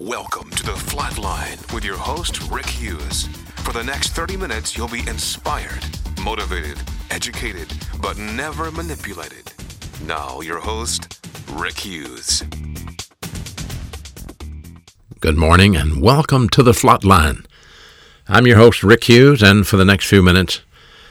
Welcome to The Flatline with your host, Rick Hughes. For the next 30 minutes, you'll be inspired, motivated, educated, but never manipulated. Now, your host, Rick Hughes. Good morning and welcome to The Flatline. I'm your host, Rick Hughes, and for the next few minutes,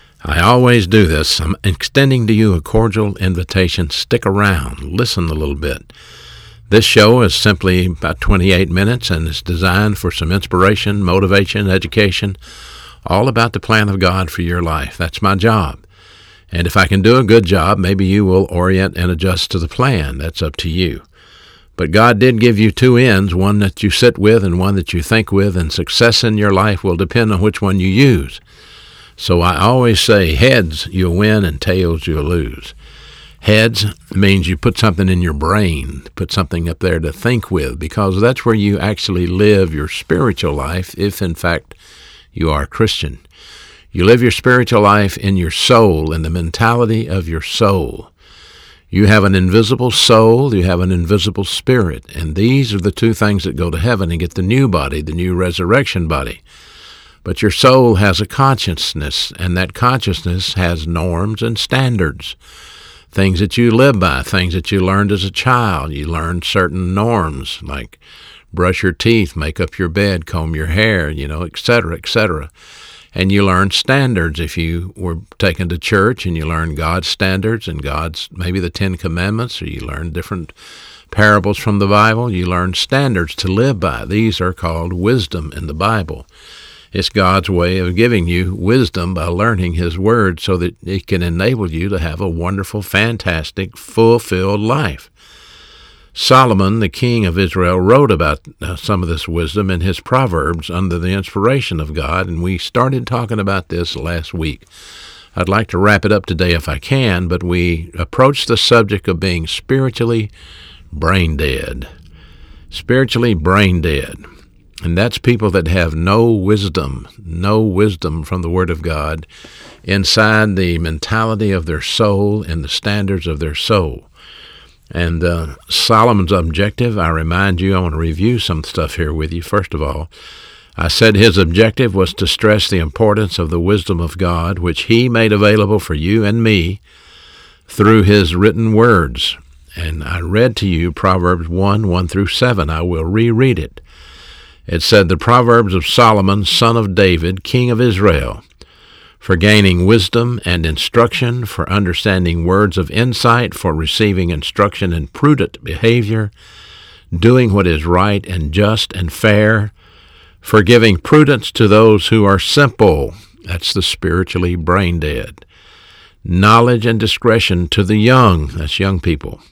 I always do this. I'm extending to you a cordial invitation. Stick around. Listen a little bit. This show is simply about 28 minutes, and it's designed for some inspiration, motivation, education, all about the plan of God for your life. That's my job. And if I can do a good job, maybe you will orient and adjust to the plan. That's up to you. But God did give you two ends, one that you sit with and one that you think with, and success in your life will depend on which one you use. So I always say, heads you'll win and tails you'll lose. Heads means you put something in your brain, put something up there to think with, because that's where you actually live your spiritual life, if in fact you are a Christian. You live your spiritual life in your soul, in the mentality of your soul. You have an invisible soul, you have an invisible spirit, and these are the two things that go to heaven and get the new body, the new resurrection body. But your soul has a consciousness, and that consciousness has norms and standards. Things that you live by, things that you learned as a child. You learned certain norms, like brush your teeth, make up your bed, comb your hair, et cetera, et cetera. And you learn standards if you were taken to church, and you learn God's standards and God's, maybe the 10 Commandments, or you learn different parables from the Bible. You learn standards to live by. These are called wisdom in the Bible. It's God's way of giving you wisdom by learning His Word so that it can enable you to have a wonderful, fantastic, fulfilled life. Solomon, the king of Israel, wrote about some of this wisdom in his Proverbs under the inspiration of God, and we started talking about this last week. I'd like to wrap it up today if I can, but we approached the subject of being spiritually brain dead. Spiritually brain dead. And that's people that have no wisdom from the Word of God inside the mentality of their soul and the standards of their soul. And Solomon's objective, I remind you, I want to review some stuff here with you. First of all, I said his objective was to stress the importance of the wisdom of God, which He made available for you and me through His written words. And I read to you Proverbs 1 through 7. I will reread it. It said, the Proverbs of Solomon, son of David, king of Israel, for gaining wisdom and instruction, for understanding words of insight, for receiving instruction in prudent behavior, doing what is right and just and fair, for giving prudence to those who are simple. That's the spiritually brain dead. Knowledge and discretion to the young. That's young people.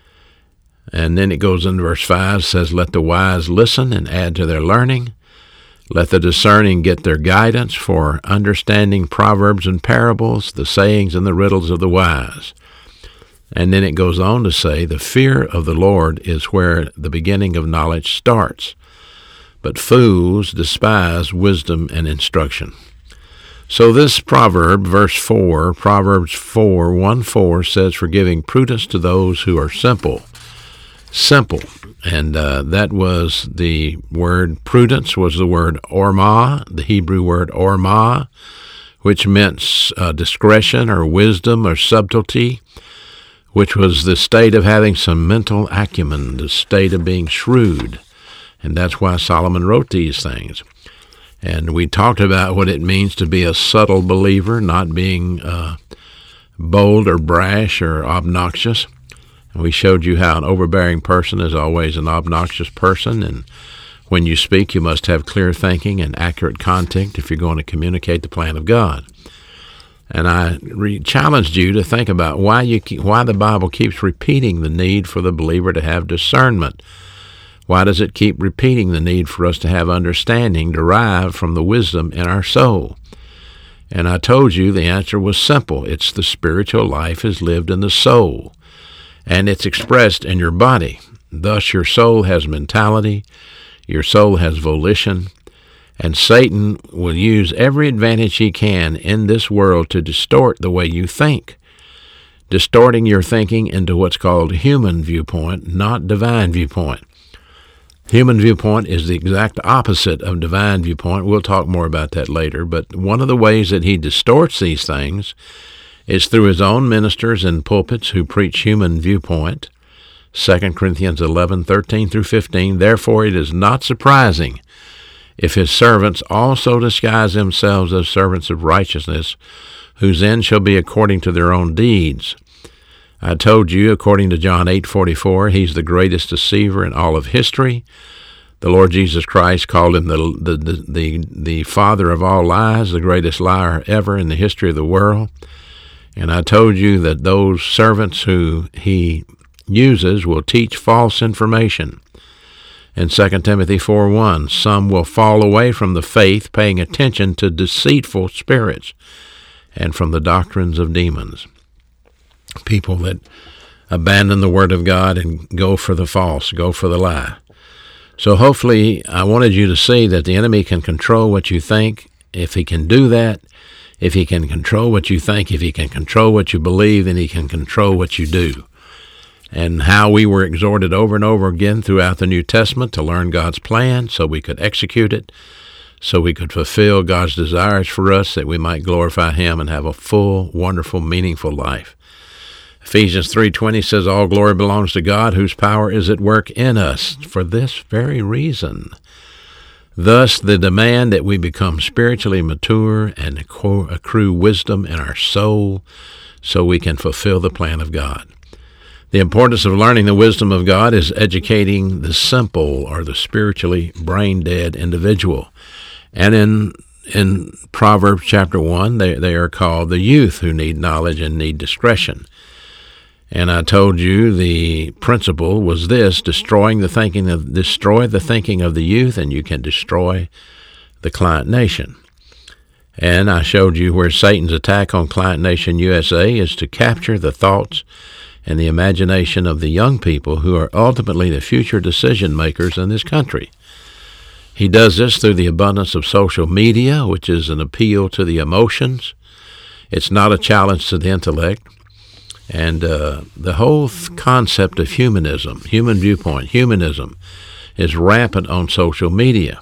And then it goes into verse 5, says, let the wise listen and add to their learning. Let the discerning get their guidance for understanding proverbs and parables, the sayings and the riddles of the wise. And then it goes on to say, the fear of the Lord is where the beginning of knowledge starts. But fools despise wisdom and instruction. So this proverb, verse 4, Proverbs 1:4 says, for giving prudence to those who are simple. Simple, and that was the word prudence, was the word ormah, the Hebrew word ormah, which meant discretion or wisdom or subtlety, which was the state of having some mental acumen, the state of being shrewd, and that's why Solomon wrote these things. And we talked about what it means to be a subtle believer, not being bold or brash or obnoxious. And we showed you how an overbearing person is always an obnoxious person, and when you speak, you must have clear thinking and accurate content if you're going to communicate the plan of God. And I challenged you to think about why the Bible keeps repeating the need for the believer to have discernment. Why does it keep repeating the need for us to have understanding derived from the wisdom in our soul? And I told you the answer was simple. It's the spiritual life is lived in the soul, and it's expressed in your body. Thus your soul has mentality, your soul has volition, and Satan will use every advantage he can in this world to distort the way you think, distorting your thinking into what's called human viewpoint, not divine viewpoint. Human viewpoint is the exact opposite of divine viewpoint. We'll talk more about that later, but one of the ways that he distorts these things is through his own ministers and pulpits who preach human viewpoint. 2 Corinthians 11:13 through 15, therefore it is not surprising if his servants also disguise themselves as servants of righteousness, whose end shall be according to their own deeds. I told you, according to John 8:44, he's the greatest deceiver in all of history. The Lord Jesus Christ called him the father of all lies, the greatest liar ever in the history of the world. And I told you that those servants who he uses will teach false information. In 2 Timothy 4:1, some will fall away from the faith, paying attention to deceitful spirits and from the doctrines of demons. People that abandon the Word of God and go for the false, go for the lie. So hopefully I wanted you to see that the enemy can control what you think. If he can do that, if he can control what you think, if he can control what you believe, then he can control what you do. And how we were exhorted over and over again throughout the New Testament to learn God's plan so we could execute it, so we could fulfill God's desires for us, that we might glorify him and have a full, wonderful, meaningful life. Ephesians 3:20 says, all glory belongs to God, whose power is at work in us for this very reason. Thus, the demand that we become spiritually mature and accrue wisdom in our soul so we can fulfill the plan of God. The importance of learning the wisdom of God is educating the simple or the spiritually brain-dead individual. And in Proverbs chapter 1, they are called the youth who need knowledge and need discretion. And I told you the principle was this: destroy the thinking of the youth, and you can destroy the Client Nation. And I showed you where Satan's attack on Client Nation USA is to capture the thoughts and the imagination of the young people who are ultimately the future decision makers in this country. He does this through the abundance of social media, which is an appeal to the emotions. It's not a challenge to the intellect. And the whole concept of humanism, human viewpoint, humanism, is rampant on social media.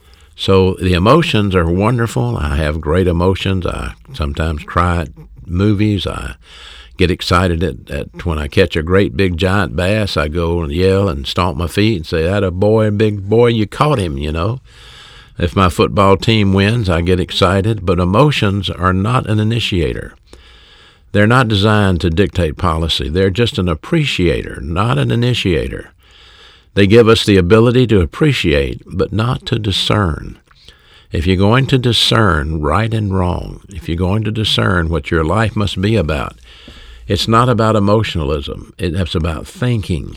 So the emotions are wonderful. I have great emotions. I sometimes cry at movies. I get excited at when I catch a great big giant bass. I go and yell and stomp my feet and say, "Atta boy, big boy, you caught him," you know. If my football team wins, I get excited. But emotions are not an initiator. They're not designed to dictate policy. They're just an appreciator, not an initiator. They give us the ability to appreciate, but not to discern. If you're going to discern right and wrong, if you're going to discern what your life must be about, it's not about emotionalism. It's about thinking.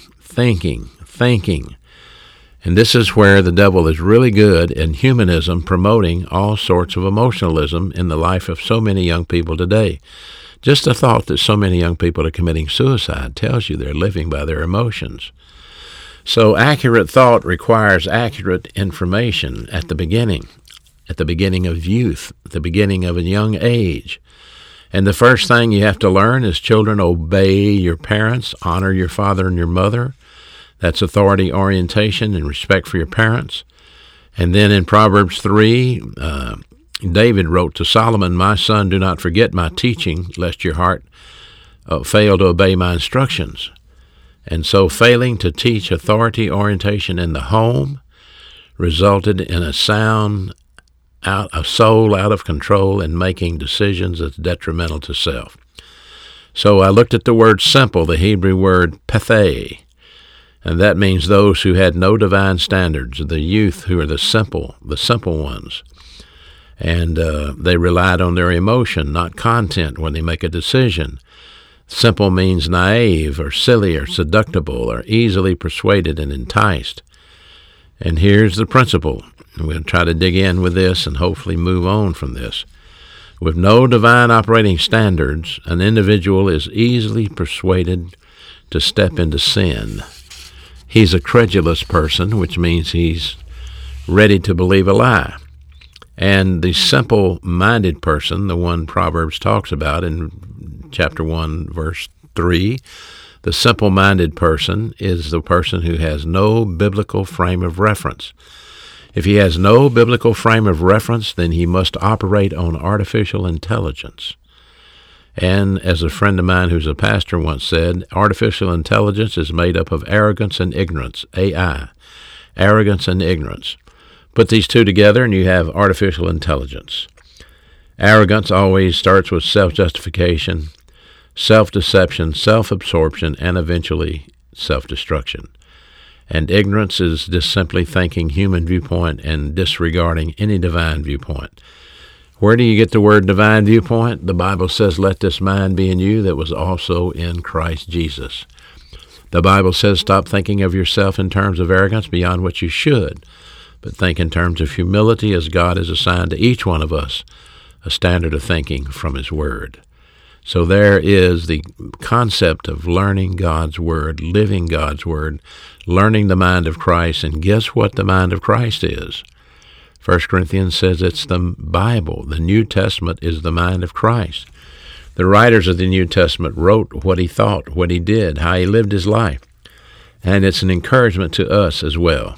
And this is where the devil is really good in humanism, promoting all sorts of emotionalism in the life of so many young people today. Just the thought that so many young people are committing suicide tells you they're living by their emotions. So accurate thought requires accurate information at the beginning of youth, at the beginning of a young age. And the first thing you have to learn is, children, obey your parents, honor your father and your mother. That's authority orientation and respect for your parents. And then in Proverbs 3, David wrote to Solomon, "My son, do not forget my teaching, lest your heart fail to obey my instructions." And so failing to teach authority orientation in the home resulted in a soul out of control and making decisions that's detrimental to self. So I looked at the word simple, the Hebrew word pathé, and that means those who had no divine standards, the youth who are the simple ones. And they relied on their emotion, not content, when they make a decision. Simple means naive or silly or seductible or easily persuaded and enticed. And here's the principle. We'll try to dig in with this and hopefully move on from this. With no divine operating standards, an individual is easily persuaded to step into sin. He's a credulous person, which means he's ready to believe a lie. And the simple-minded person, the one Proverbs talks about in chapter 1, verse 3, The simple-minded person is the person who has no biblical frame of reference. If he has no biblical frame of reference, then he must operate on artificial intelligence. And as a friend of mine who's a pastor once said, artificial intelligence is made up of arrogance and ignorance, AI, arrogance and ignorance. Put these two together and you have artificial intelligence. Arrogance always starts with self-justification, self-deception, self-absorption, and eventually self-destruction. And ignorance is just simply thinking human viewpoint and disregarding any divine viewpoint. Where do you get the word divine viewpoint? The Bible says, let this mind be in you that was also in Christ Jesus. The Bible says, stop thinking of yourself in terms of arrogance beyond what you should, but think in terms of humility as God has assigned to each one of us a standard of thinking from His Word. So there is the concept of learning God's Word, living God's Word, learning the mind of Christ, and guess what the mind of Christ is? 1 Corinthians says it's the Bible. The New Testament is the mind of Christ. The writers of the New Testament wrote what he thought, what he did, how he lived his life, and it's an encouragement to us as well.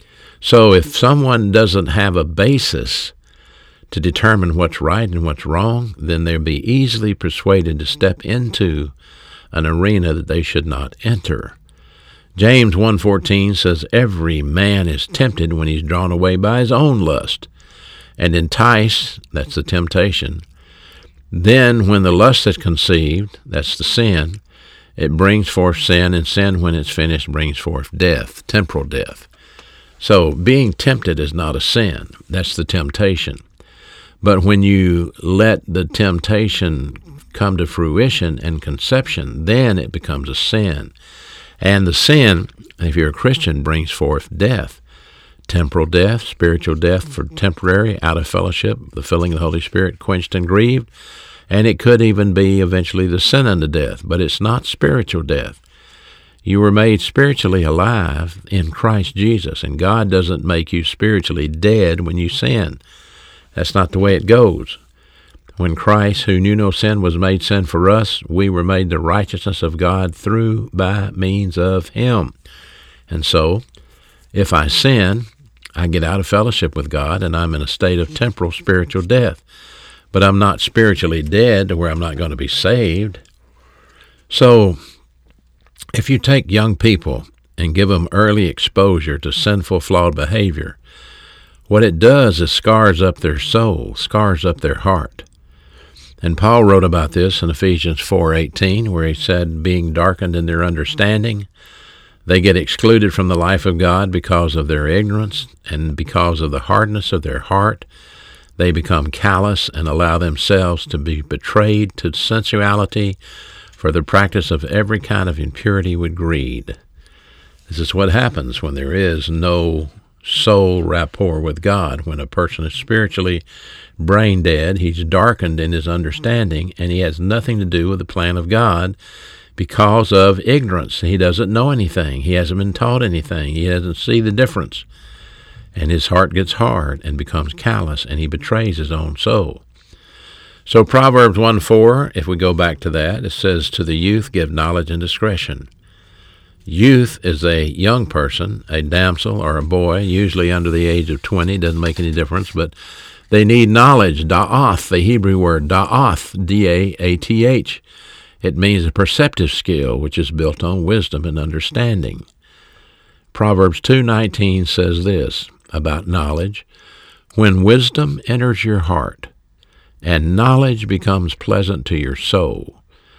So if someone doesn't have a basis to determine what's right and what's wrong, then they'll be easily persuaded to step into an arena that they should not enter. James 1:14 says, every man is tempted when he's drawn away by his own lust, and enticed, that's the temptation. Then when the lust is conceived, that's the sin, it brings forth sin, and sin, when it's finished, brings forth death, temporal death. So being tempted is not a sin. That's the temptation. But when you let the temptation come to fruition and conception, then it becomes a sin. And the sin, if you're a Christian, brings forth death. Temporal death, spiritual death for temporary, out of fellowship, the filling of the Holy Spirit, quenched and grieved. And it could even be eventually the sin unto death, but it's not spiritual death. You were made spiritually alive in Christ Jesus, and God doesn't make you spiritually dead when you sin. That's not the way it goes. When Christ, who knew no sin, was made sin for us, we were made the righteousness of God through by means of Him. And so, if I sin, I get out of fellowship with God, and I'm in a state of temporal spiritual death. But I'm not spiritually dead to where I'm not going to be saved. So, if you take young people and give them early exposure to sinful, flawed behavior, what it does is scars up their soul, scars up their heart. And Paul wrote about this in Ephesians 4:18, where he said, being darkened in their understanding, they get excluded from the life of God because of their ignorance and because of the hardness of their heart. They become callous and allow themselves to be betrayed to sensuality for the practice of every kind of impurity with greed. This is what happens when there is no soul rapport with God. When a person is spiritually brain dead, he's darkened in his understanding, and he has nothing to do with the plan of God because of ignorance. He doesn't know anything. He hasn't been taught anything. He doesn't see the difference. And his heart gets hard and becomes callous, and he betrays his own soul. So Proverbs 1:4, if we go back to that, it says, to the youth give knowledge and discretion. Youth is a young person, a damsel or a boy, usually under the age of 20, doesn't make any difference, but they need knowledge, da'ath, the Hebrew word, da'ath, D-A-A-T-H. It means a perceptive skill, which is built on wisdom and understanding. Proverbs 2:19 says this about knowledge, when wisdom enters your heart, and knowledge becomes pleasant to your soul,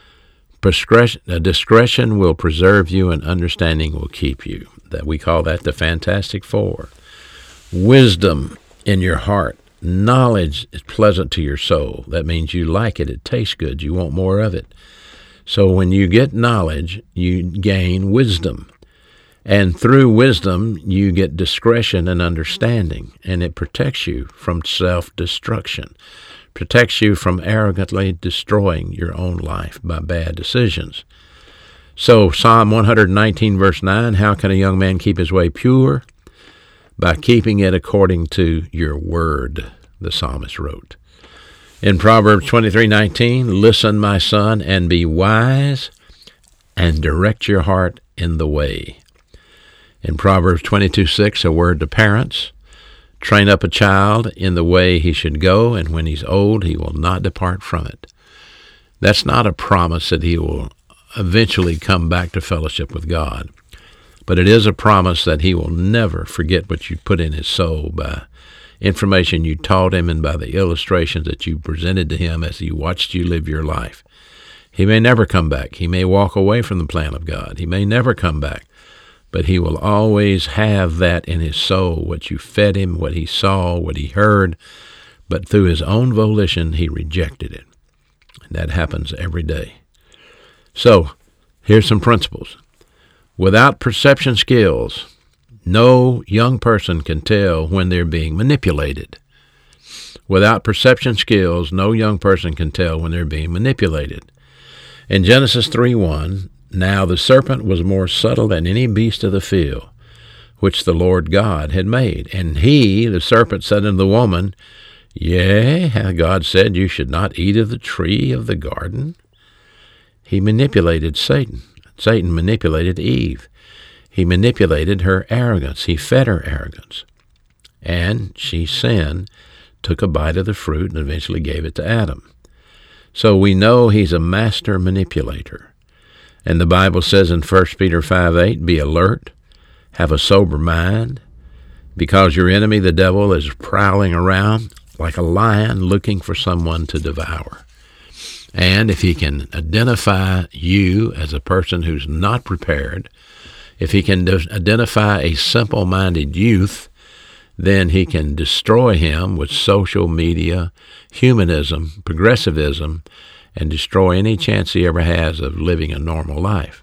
discretion will preserve you, and understanding will keep you. That we call that the Fantastic Four. Wisdom in your heart. Knowledge is pleasant to your soul. That means you like it. It tastes good. You want more of it. So when you get knowledge, you gain wisdom. And through wisdom, you get discretion and understanding. And it protects you from self-destruction. Protects you from arrogantly destroying your own life by bad decisions. So Psalm 119 verse 9, how can a young man keep his way pure? By keeping it according to your word, the psalmist wrote. In Proverbs 23:19, listen, my son, and be wise, and direct your heart in the way. In Proverbs 22:6, a word to parents, train up a child in the way he should go, and when he's old, he will not depart from it. That's not a promise that he will eventually come back to fellowship with God, but it is a promise that he will never forget what you put in his soul by information you taught him and by the illustrations that you presented to him as he watched you live your life. He may never come back. He may walk away from the plan of God. He may never come back, but he will always have that in his soul, what you fed him, what he saw, what he heard, but through his own volition, he rejected it. And that happens every day. So, here's some principles. Without perception skills, no young person can tell when they're being manipulated. Without perception skills, no young person can tell when they're being manipulated. In Genesis 3:1, now the serpent was more subtle than any beast of the field, which the Lord God had made. And he, the serpent, said unto the woman, Yea, hath God said, You should not eat of the tree of the garden? He manipulated Satan. Satan manipulated Eve. He manipulated her arrogance. He fed her arrogance. And she sinned, took a bite of the fruit, and eventually gave it to Adam. So we know he's a master manipulator. And the Bible says in 1 Peter 5:8, Be alert, have a sober mind, because your enemy, the devil, is prowling around like a lion looking for someone to devour. And if he can identify you as a person who's not prepared, if he can identify a simple-minded youth, then he can destroy him with social media, humanism, progressivism, and destroy any chance he ever has of living a normal life.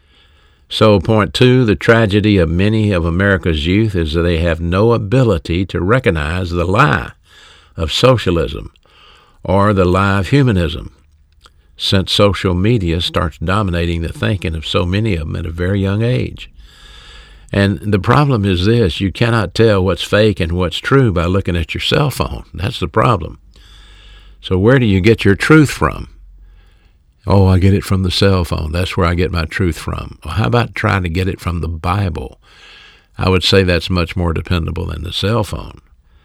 So, point 2, the tragedy of many of America's youth is that they have no ability to recognize the lie of socialism or the lie of humanism, since social media starts dominating the thinking of so many of them at a very young age. And the problem is this: you cannot tell what's fake and what's true by looking at your cell phone. That's the problem. So where do you get your truth from? Oh, I get it from the cell phone. That's where I get my truth from. Well, how about trying to get it from the Bible? I would say that's much more dependable than the cell phone.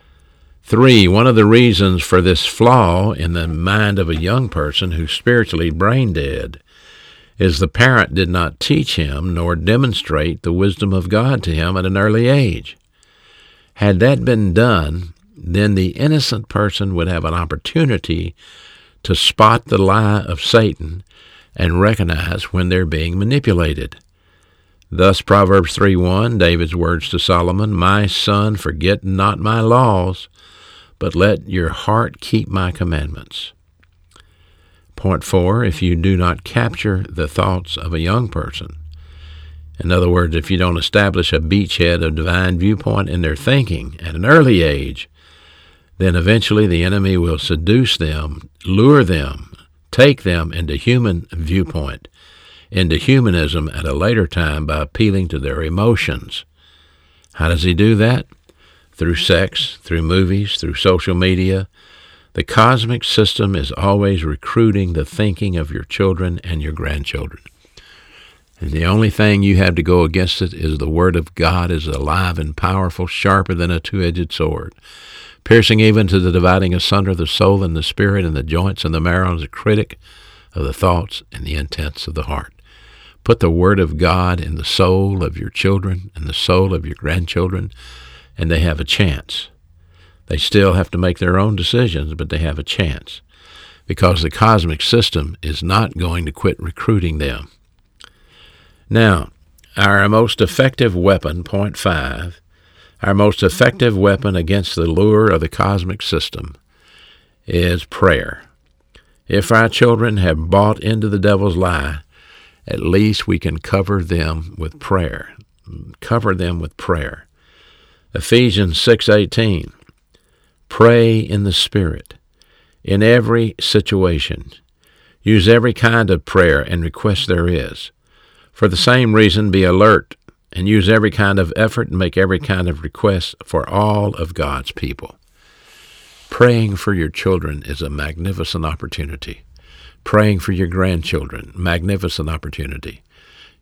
3, one of the reasons for this flaw in the mind of a young person who's spiritually brain dead is the parent did not teach him nor demonstrate the wisdom of God to him at an early age. Had that been done, then the innocent person would have an opportunity to spot the lie of Satan and recognize when they're being manipulated. Thus, Proverbs 3:1, David's words to Solomon, My son, forget not my laws, but let your heart keep my commandments. Point 4, if you do not capture the thoughts of a young person, in other words, if you don't establish a beachhead of divine viewpoint in their thinking at an early age, then eventually the enemy will seduce them, lure them, take them into human viewpoint, into humanism at a later time by appealing to their emotions. How does he do that? Through sex, through movies, through social media. The cosmic system is always recruiting the thinking of your children and your grandchildren. And the only thing you have to go against it is the Word of God is alive and powerful, sharper than a two-edged sword, piercing even to the dividing asunder the soul and the spirit and the joints and the marrow, and is a critic of the thoughts and the intents of the heart. Put the Word of God in the soul of your children and the soul of your grandchildren, and they have a chance. They still have to make their own decisions, but they have a chance, because the cosmic system is not going to quit recruiting them. Now, our most effective weapon, point 5, our most effective weapon against the lure of the cosmic system is prayer. If our children have bought into the devil's lie, at least we can cover them with prayer. Cover them with prayer. Ephesians 6:18, pray in the Spirit, in every situation. Use every kind of prayer and request there is. For the same reason, be alert and use every kind of effort and make every kind of request for all of God's people. Praying for your children is a magnificent opportunity. Praying for your grandchildren, magnificent opportunity.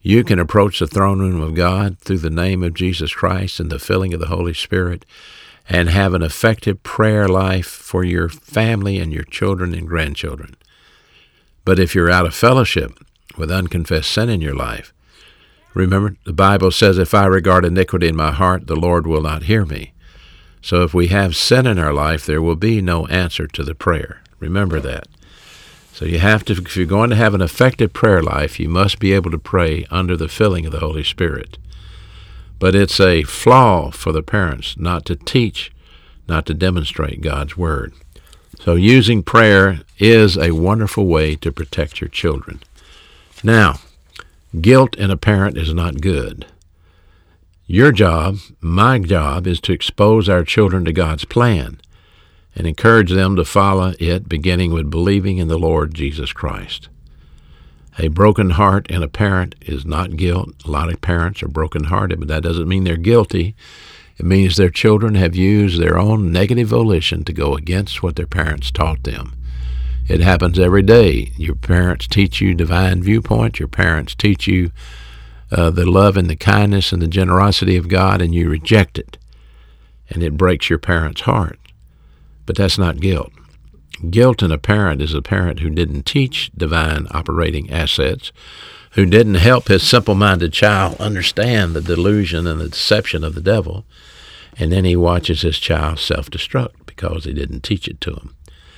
You can approach the throne room of God through the name of Jesus Christ and the filling of the Holy Spirit and have an effective prayer life for your family and your children and grandchildren. But if you're out of fellowship with unconfessed sin in your life, remember, the Bible says, if I regard iniquity in my heart, the Lord will not hear me. So if we have sin in our life, there will be no answer to the prayer. Remember that. So you have to, if you're going to have an effective prayer life, you must be able to pray under the filling of the Holy Spirit. But it's a flaw for the parents not to teach, not to demonstrate God's Word. So using prayer is a wonderful way to protect your children. Now, guilt in a parent is not good. Your job, my job, is to expose our children to God's plan and encourage them to follow it, beginning with believing in the Lord Jesus Christ. A broken heart in a parent is not guilt. A lot of parents are brokenhearted, but that doesn't mean they're guilty. It means their children have used their own negative volition to go against what their parents taught them. It happens every day. Your parents teach you divine viewpoint. Your parents teach you the love and the kindness and the generosity of God, and you reject it. And it breaks your parent's heart. But that's not guilt. Guilt in a parent is a parent who didn't teach divine operating assets, who didn't help his simple-minded child understand the delusion and the deception of the devil, and then he watches his child self-destruct because he didn't teach it to him.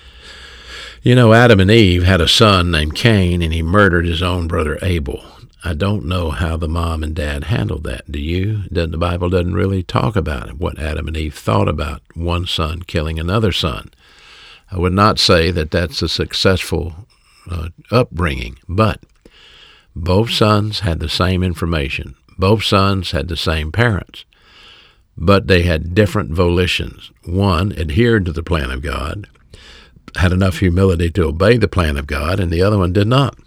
You know, Adam and Eve had a son named Cain, and he murdered his own brother Abel. I don't know how the mom and dad handled that. Do you? The Bible doesn't really talk about it, what Adam and Eve thought about one son killing another son. I would not say that that's a successful upbringing, but both sons had the same information. Both sons had the same parents, but they had different volitions. One adhered to the plan of God, had enough humility to obey the plan of God, and the other one did not.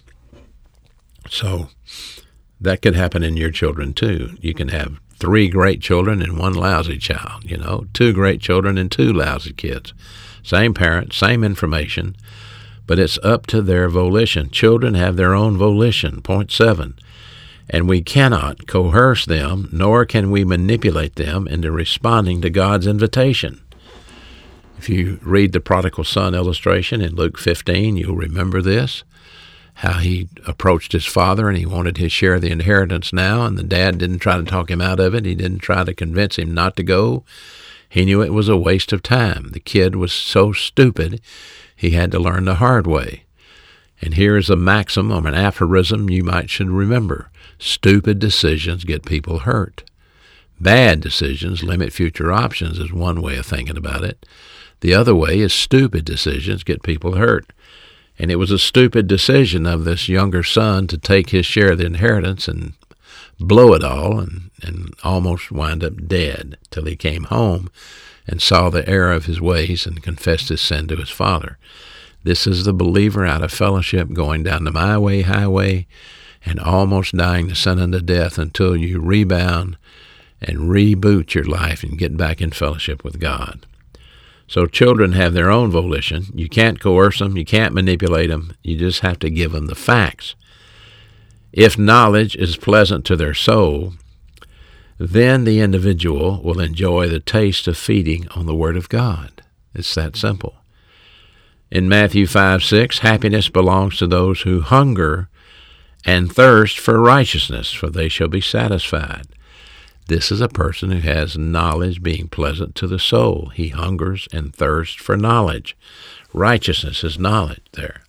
So that could happen in your children too. You can have 3 great children and 1 lousy child, 2 great children and 2 lousy kids. Same parents, same information, but it's up to their volition. Children have their own volition, point 7, and we cannot coerce them, nor can we manipulate them into responding to God's invitation. If you read the prodigal son illustration in Luke 15, you'll remember this, how he approached his father and he wanted his share of the inheritance now, and the dad didn't try to talk him out of it. He didn't try to convince him not to go. He knew it was a waste of time. The kid was so stupid, he had to learn the hard way. And here is a maxim or an aphorism you should remember. Stupid decisions get people hurt. Bad decisions limit future options is one way of thinking about it. The other way is stupid decisions get people hurt. And it was a stupid decision of this younger son to take his share of the inheritance and blow it all and almost wind up dead till he came home and saw the error of his ways and confessed his sin to his father. This is the believer out of fellowship going down the my way, highway, and almost dying the sin unto death until you rebound and reboot your life and get back in fellowship with God. So children have their own volition. You can't coerce them. You can't manipulate them. You just have to give them the facts. If knowledge is pleasant to their soul, then the individual will enjoy the taste of feeding on the Word of God. It's that simple. In Matthew 5:6, happiness belongs to those who hunger and thirst for righteousness, for they shall be satisfied. This is a person who has knowledge being pleasant to the soul. He hungers and thirsts for knowledge. Righteousness is knowledge there.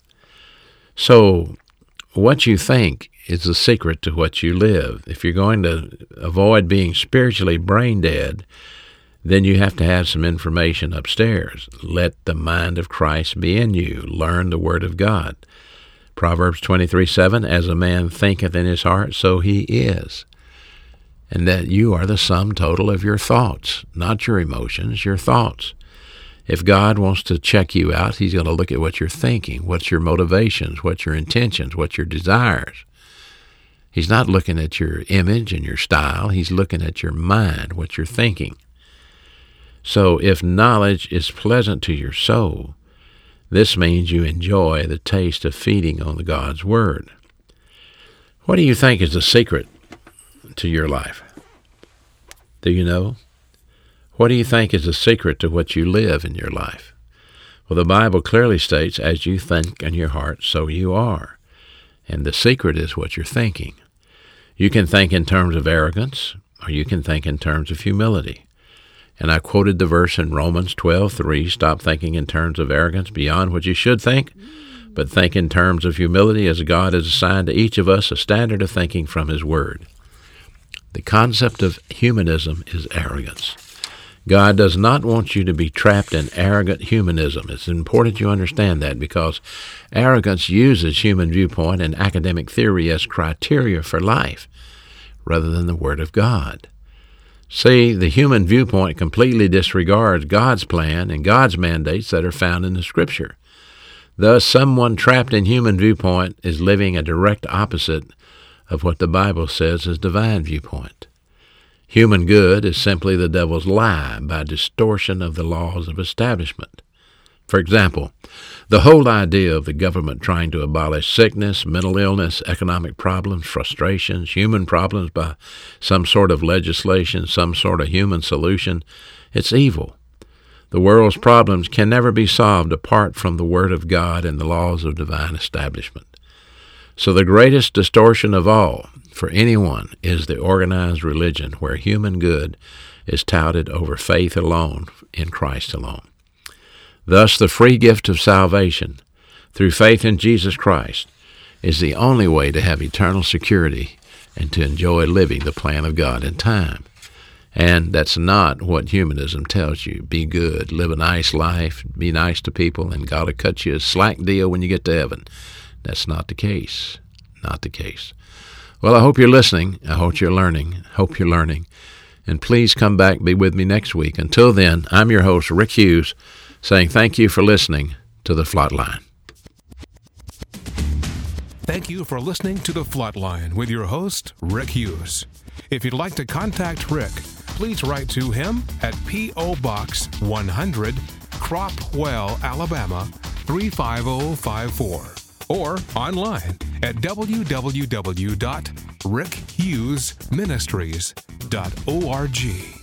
So what you think is the secret to what you live. If you're going to avoid being spiritually brain dead, then you have to have some information upstairs. Let the mind of Christ be in you. Learn the Word of God. Proverbs 23:7, as a man thinketh in his heart, so he is. And that you are the sum total of your thoughts, not your emotions, your thoughts. If God wants to check you out, he's going to look at what you're thinking, what's your motivations, what's your intentions, what's your desires. He's not looking at your image and your style. He's looking at your mind, what you're thinking. So if knowledge is pleasant to your soul, this means you enjoy the taste of feeding on the God's Word. What do you think is the secret to your life? Do you know? What do you think is the secret to what you live in your life? Well, the Bible clearly states, as you think in your heart, so you are. And the secret is what you're thinking. You can think in terms of arrogance, or you can think in terms of humility. And I quoted the verse in Romans 12:3, stop thinking in terms of arrogance beyond what you should think, but think in terms of humility as God has assigned to each of us a standard of thinking from His Word. The concept of humanism is arrogance. God does not want you to be trapped in arrogant humanism. It's important you understand that, because arrogance uses human viewpoint and academic theory as criteria for life rather than the Word of God. See, the human viewpoint completely disregards God's plan and God's mandates that are found in the Scripture. Thus, someone trapped in human viewpoint is living a direct opposite of what the Bible says is divine viewpoint. Human good is simply the devil's lie by distortion of the laws of establishment. For example, the whole idea of the government trying to abolish sickness, mental illness, economic problems, frustrations, human problems by some sort of legislation, some sort of human solution, it's evil. The world's problems can never be solved apart from the Word of God and the laws of divine establishment. So the greatest distortion of all for anyone is the organized religion where human good is touted over faith alone in Christ alone. Thus, the free gift of salvation through faith in Jesus Christ is the only way to have eternal security and to enjoy living the plan of God in time. And that's not what humanism tells you. Be good, live a nice life, be nice to people, and God will cut you a slack deal when you get to heaven. That's not the case. Not the case. Well, I hope you're listening. I hope you're learning. And please come back, be with me next week. Until then, I'm your host, Rick Hughes, saying thank you for listening to The Flatline. Thank you for listening to The Flatline with your host, Rick Hughes. If you'd like to contact Rick, please write to him at P.O. Box 100, Cropwell, Alabama 35054, or online at www.rickhughesministries.org.